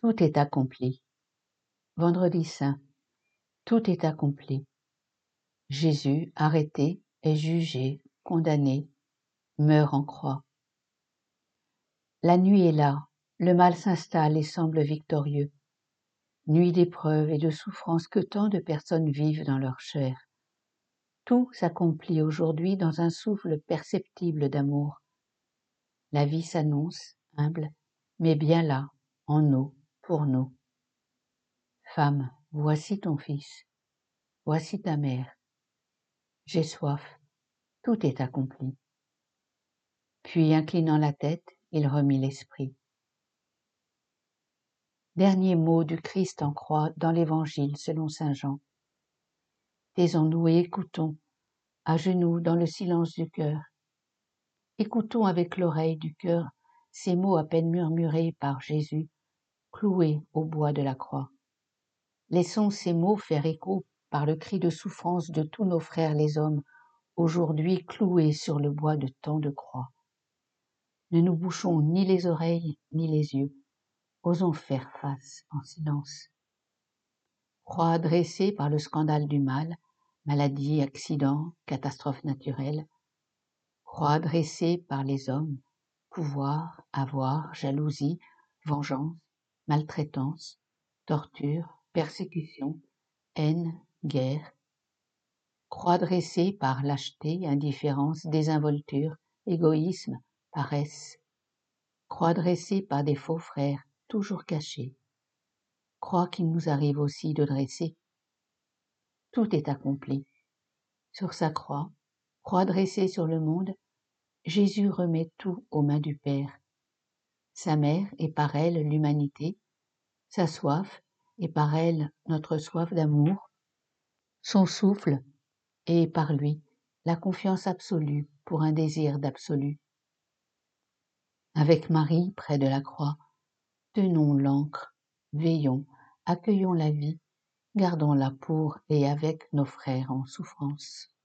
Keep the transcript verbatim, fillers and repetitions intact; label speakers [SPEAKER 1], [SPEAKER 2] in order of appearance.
[SPEAKER 1] Tout est accompli. Vendredi saint, tout est accompli. Jésus, arrêté, est jugé, condamné, meurt en croix. La nuit est là, le mal s'installe et semble victorieux. Nuit d'épreuves et de souffrances que tant de personnes vivent dans leur chair. Tout s'accomplit aujourd'hui dans un souffle perceptible d'amour. La vie s'annonce, humble, mais bien là, en nous, pour nous. Femme, voici ton fils, voici ta mère. J'ai soif, tout est accompli. Puis, inclinant la tête, il remit l'esprit. Dernier mot du Christ en croix dans l'Évangile selon saint Jean. Taisons-nous et écoutons, à genoux dans le silence du cœur. Écoutons avec l'oreille du cœur ces mots à peine murmurés par Jésus, cloués au bois de la croix. Laissons ces mots faire écho par le cri de souffrance de tous nos frères les hommes, aujourd'hui cloués sur le bois de tant de croix. Ne nous bouchons ni les oreilles ni les yeux, osons faire face en silence. Croix dressée par le scandale du mal, maladie, accident, catastrophe naturelle. Croix dressée par les hommes, pouvoir, avoir, jalousie, vengeance, maltraitance, torture, persécution, haine, guerre. Croix dressée par lâcheté, indifférence, désinvolture, égoïsme, paresse. Croix dressée par des faux frères, toujours cachés. Croix qu'il nous arrive aussi de dresser. Tout est accompli. Sur sa croix, croix dressée sur le monde, Jésus remet tout aux mains du Père. Sa mère et par elle l'humanité, sa soif et par elle notre soif d'amour, son souffle et par lui la confiance absolue pour un désir d'absolu. Avec Marie près de la croix, tenons l'ancre, veillons, accueillons la vie, gardons-la pour et avec nos frères en souffrance.